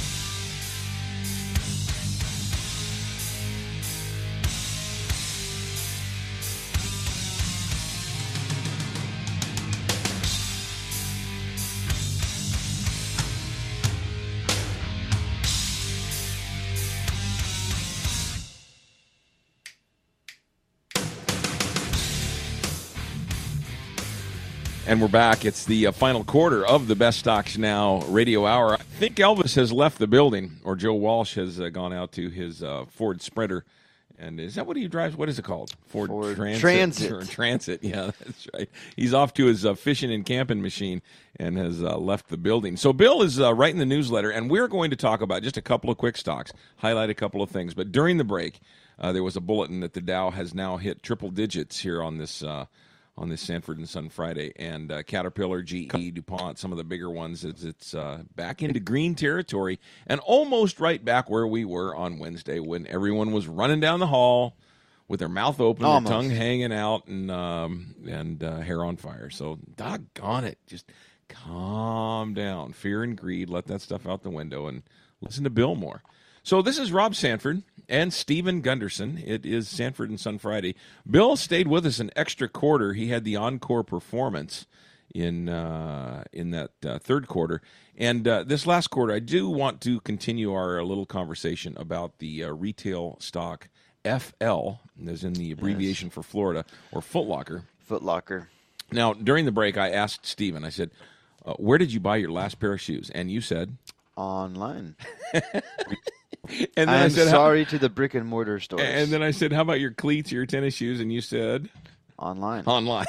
Speaker 2: And we're back. It's the uh, final quarter of the Best Stocks Now radio hour. I think Elvis has left the building, or Joe Walsh has uh, gone out to his uh, Ford Sprinter. And is that what he drives? What is it called? Ford,
Speaker 3: Ford
Speaker 2: Transit.
Speaker 3: Transit.
Speaker 2: Or Transit, yeah, that's right. He's off to his uh, fishing and camping machine and has uh, left the building. So Bill is uh, writing the newsletter, and we're going to talk about just a couple of quick stocks, highlight a couple of things. But during the break, uh, there was a bulletin that the Dow has now hit triple digits here on this uh on this Sanford and Son Friday, and uh, Caterpillar, G E, DuPont, some of the bigger ones, it's, it's uh, back into green territory and almost right back where we were on Wednesday when everyone was running down the hall with their mouth open,
Speaker 3: Almost.
Speaker 2: their tongue hanging out, and um, and uh, hair on fire. So doggone it, just calm down. Fear and greed, let that stuff out the window and listen to Bill more. So this is Rob Sanford and Stephen Gunderson. It is Sanford and Son Friday. Bill stayed with us an extra quarter. He had the encore performance in uh, in that uh, third quarter. And uh, this last quarter, I do want to continue our little conversation about the uh, retail stock F L, as in the abbreviation yes. for Florida, or Foot Locker.
Speaker 3: Foot Locker. Now,
Speaker 2: during the break, I asked Stephen, I said, uh, where did you buy your last pair of shoes? And you said?
Speaker 3: Online.
Speaker 2: And then
Speaker 3: I'm
Speaker 2: I said,
Speaker 3: sorry
Speaker 2: how,
Speaker 3: to the brick and mortar stores.
Speaker 2: And then I said, how about your cleats, your tennis shoes? And you said,
Speaker 3: online.
Speaker 2: Online.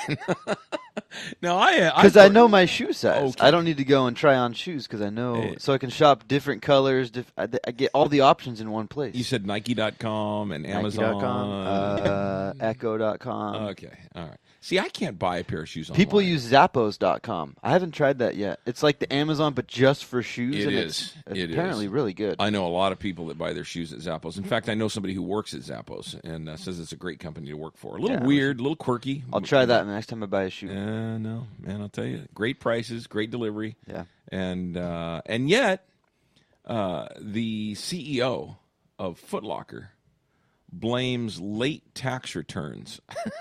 Speaker 2: Now I
Speaker 3: because I, I know my shoe size.
Speaker 2: Okay.
Speaker 3: I don't need to go and try on shoes because I know, hey. so I can shop different colors. Diff, I, I get all the options in one place.
Speaker 2: You said Nike dot com and Amazon.
Speaker 3: Nike dot com, uh, Echo dot com.
Speaker 2: Okay, all right. See, I can't buy a pair of shoes online.
Speaker 3: People use Zappos dot com. I haven't tried that yet. It's like the Amazon, but just for shoes.
Speaker 2: It
Speaker 3: and
Speaker 2: is.
Speaker 3: It's
Speaker 2: it
Speaker 3: apparently
Speaker 2: is.
Speaker 3: really good.
Speaker 2: I know a lot of people that buy their shoes at Zappos. In fact, I know somebody who works at Zappos and uh, says it's a great company to work for. A little
Speaker 3: yeah,
Speaker 2: weird, a little quirky.
Speaker 3: I'll try that the next time I buy a shoe.
Speaker 2: Uh, no, man, I'll tell you. Great prices, great delivery.
Speaker 3: Yeah.
Speaker 2: And, uh, and yet, uh, the C E O of Foot Locker blames late tax returns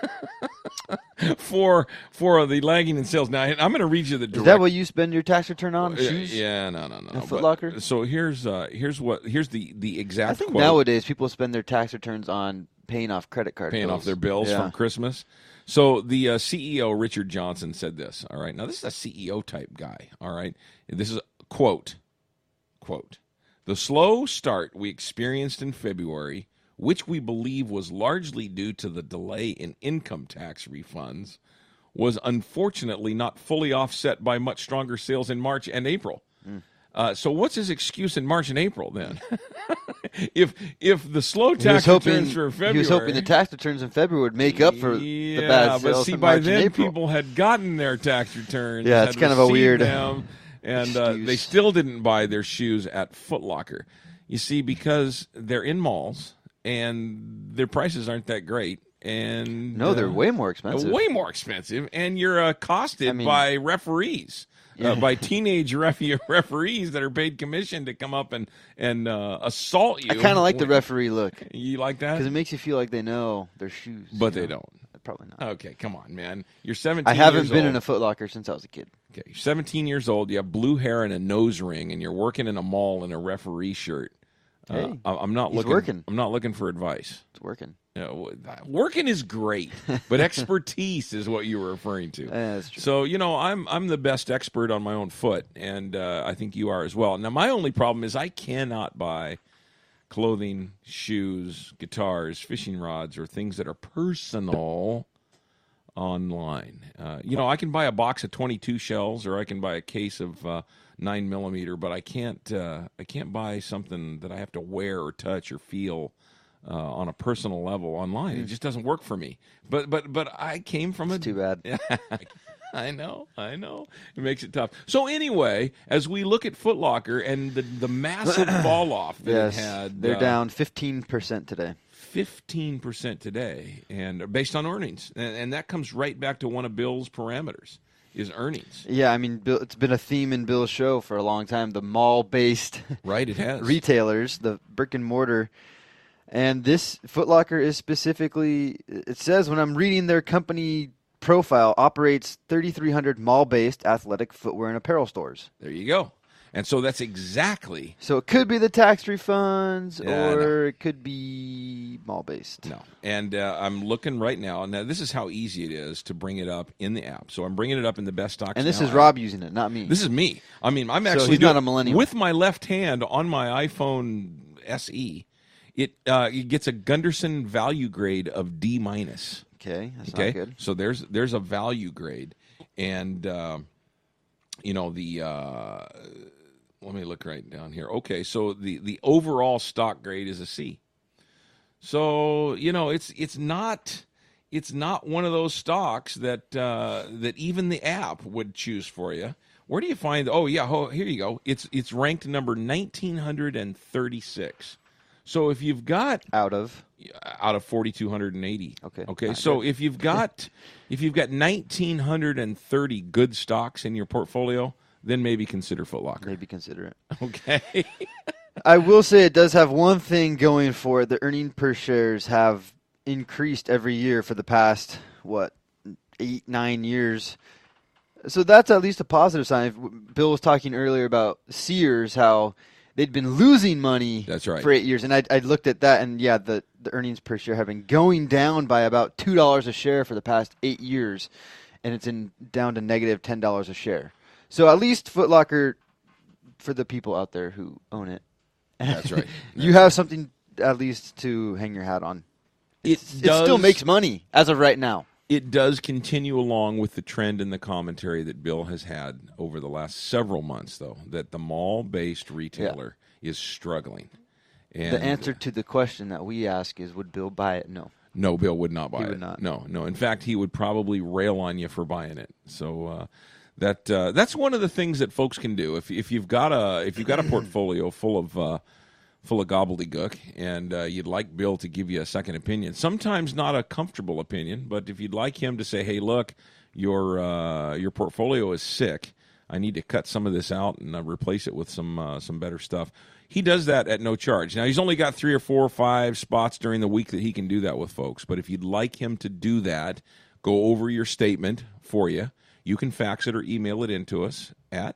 Speaker 2: for for the lagging in sales. Now, I'm going to read you the direct.
Speaker 3: Is that what you spend your tax return on?
Speaker 2: Uh,
Speaker 3: shoes?
Speaker 2: Yeah, no, no, no.
Speaker 3: A Foot Locker?
Speaker 2: So here's uh, here's what here's the the exact.
Speaker 3: I think
Speaker 2: quote.
Speaker 3: Nowadays people spend their tax returns on paying off credit card
Speaker 2: paying
Speaker 3: bills.
Speaker 2: off their bills
Speaker 3: yeah.
Speaker 2: from Christmas. So the uh, C E O Richard Johnson said this. All right, now this is a C E O type guy. All right, this is a quote quote. The slow start we experienced in February, which we believe was largely due to the delay in income tax refunds, was unfortunately not fully offset by much stronger sales in March and April. Mm. Uh, so what's his excuse in March and April then? if if the slow tax
Speaker 3: hoping,
Speaker 2: returns for February,
Speaker 3: he was hoping the tax returns in February would make up for
Speaker 2: yeah,
Speaker 3: the bad sales
Speaker 2: but see,
Speaker 3: in
Speaker 2: by
Speaker 3: March
Speaker 2: then
Speaker 3: and April.
Speaker 2: people had gotten their tax returns.
Speaker 3: Yeah, it's kind of a weird
Speaker 2: them, and uh, they still didn't buy their shoes at Foot Locker. You see, because they're in malls and their prices aren't that great. And
Speaker 3: no, they're
Speaker 2: uh,
Speaker 3: way more expensive.
Speaker 2: Way more expensive, and you're uh, accosted I mean, by referees.
Speaker 3: Yeah.
Speaker 2: Uh, by teenage ref- referees that are paid commission to come up and and uh, assault you.
Speaker 3: I kind of like the referee look.
Speaker 2: You like that?
Speaker 3: Because it makes you feel like they know their shoes.
Speaker 2: But
Speaker 3: you
Speaker 2: they
Speaker 3: know?
Speaker 2: don't.
Speaker 3: probably not.
Speaker 2: Okay, come on, man. You're seventeen.
Speaker 3: I haven't
Speaker 2: years
Speaker 3: been
Speaker 2: old.
Speaker 3: in a Foot Locker since I was a kid.
Speaker 2: Okay, you're seventeen years old. You have blue hair and a nose ring, and you're working in a mall in a referee shirt.
Speaker 3: Hey,
Speaker 2: uh, I'm not
Speaker 3: he's
Speaker 2: looking.
Speaker 3: working.
Speaker 2: I'm not looking for advice.
Speaker 3: It's working.
Speaker 2: You know, working is great, but expertise is what you were referring to.
Speaker 3: Yeah, that's true.
Speaker 2: So you know, I'm I'm the best expert on my own foot, and uh, I think you are as well. Now, my only problem is I cannot buy clothing, shoes, guitars, fishing rods, or things that are personal online. Uh, you know, I can buy a box of twenty-two shells, or I can buy a case of uh, nine millimeter, but I can't. Uh, I can't buy something that I have to wear or touch or feel uh, on a personal level online. It just doesn't work for me. But but but I came from a
Speaker 3: Too bad.
Speaker 2: I know, I know. It makes it tough. So anyway, as we look at Foot Locker and the the massive fall off that
Speaker 3: Yes,
Speaker 2: it had,
Speaker 3: they're
Speaker 2: uh,
Speaker 3: down fifteen percent today.
Speaker 2: fifteen percent today, and based on earnings, and, and that comes right back to one of Bill's parameters. Is earnings.
Speaker 3: Yeah, I mean, Bill, it's been a theme in Bill's show for a long time. The mall-based
Speaker 2: Right, it has.
Speaker 3: retailers, the brick and mortar. And this Foot Locker is specifically, it says when I'm reading their company profile, operates thirty-three hundred mall-based athletic footwear and apparel stores.
Speaker 2: There you go. And so that's exactly.
Speaker 3: So it could be the tax refunds,
Speaker 2: Yeah,
Speaker 3: or
Speaker 2: no.
Speaker 3: it could be mall-based.
Speaker 2: No. And uh, I'm looking right now. Now, this is how easy it is to bring it up in the app. So I'm bringing it up in the Best Stocks
Speaker 3: And this
Speaker 2: Now
Speaker 3: is
Speaker 2: app.
Speaker 3: Rob using it, not me.
Speaker 2: This is me. I mean, I'm
Speaker 3: So
Speaker 2: actually
Speaker 3: he's
Speaker 2: doing,
Speaker 3: not a millennial.
Speaker 2: with my left hand on my iPhone S E. It uh, it gets a Gunderson value grade of D minus.
Speaker 3: Okay, that's
Speaker 2: okay,
Speaker 3: not good.
Speaker 2: so there's there's a value grade, and uh, you know the. Uh, let me look right down here. Okay, so the the overall stock grade is a C. So you know it's it's not. It's not one of those stocks that uh, that even the app would choose for you. Where do you find? Oh yeah, oh, here you go. It's it's ranked number nineteen thirty-six. So if you've got
Speaker 3: out of
Speaker 2: out of forty-two eighty.
Speaker 3: Okay.
Speaker 2: Okay.
Speaker 3: Not
Speaker 2: So
Speaker 3: good.
Speaker 2: if you've got if you've got nineteen thirty good stocks in your portfolio, then maybe consider Foot Locker.
Speaker 3: Maybe consider it.
Speaker 2: Okay.
Speaker 3: I will say it does have one thing going for it. The earning per shares have increased every year for the past, what, eight, nine years. So that's at least a positive sign. Bill was talking earlier about Sears, how they'd been losing money
Speaker 2: That's right.
Speaker 3: for eight years. And I, I looked at that, and yeah, the, the earnings per share have been going down by about two dollars a share for the past eight years. And it's in down to negative ten dollars a share. So at least Foot Locker, for the people out there who own it,
Speaker 2: That's right.
Speaker 3: you have something at least to hang your hat on.
Speaker 2: It
Speaker 3: It's-
Speaker 2: does,
Speaker 3: it still makes money as of right now.
Speaker 2: It does continue along with the trend in the commentary that Bill has had over the last several months, though, that the mall-based retailer is struggling. And
Speaker 3: The answer to the question that we ask is, would Bill buy it? No.
Speaker 2: No, Bill would not buy
Speaker 3: He
Speaker 2: it.
Speaker 3: would not.
Speaker 2: No, no. In fact, he would probably rail on you for buying it. So uh, that uh, that's one of the things that folks can do. If if you've got a if you've got a portfolio full of uh, full of gobbledygook, and uh, you'd like Bill to give you a second opinion, sometimes not a comfortable opinion, but if you'd like him to say, "Hey, look, your uh, your portfolio is sick. I need to cut some of this out and uh, replace it with some uh, some better stuff." He does that at no charge. Now, he's only got three or four or five spots during the week that he can do that with folks. But if you'd like him to do that, go over your statement for you. You can fax it or email it into us at.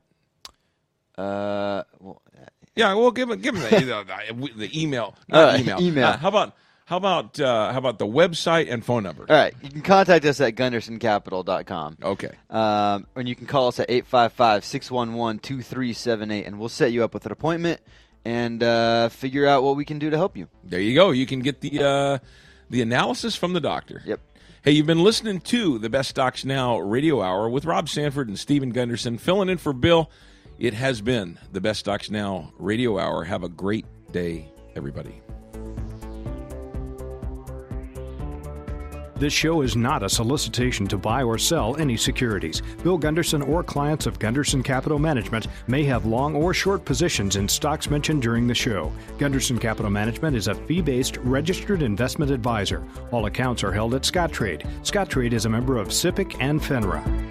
Speaker 3: Uh, well,
Speaker 2: Yeah, well, give him give him the, the, the email. Not
Speaker 3: Uh,
Speaker 2: email.
Speaker 3: email.
Speaker 2: Uh, how about how about uh, how about the website and phone number?
Speaker 3: all right. You can contact us at gunderson capital dot com.
Speaker 2: Okay.
Speaker 3: Um, and you can call us at eight five five, six one one, two three seven eight, and we'll set you up with an appointment and uh, figure out what we can do to help you.
Speaker 2: There you go. You can get the uh, the analysis from the doctor.
Speaker 3: Yep.
Speaker 2: Hey, you've been listening to the Best Stocks Now Radio Hour with Rob Sanford and Stephen Gunderson filling in for Bill. It has been the Best Stocks Now Radio Hour. Have a great day, everybody.
Speaker 11: This show is not a solicitation to buy or sell any securities. Bill Gunderson or clients of Gunderson Capital Management may have long or short positions in stocks mentioned during the show. Gunderson Capital Management is a fee-based registered investment advisor. All accounts are held at Scottrade. Scottrade is a member of SIPC and FINRA.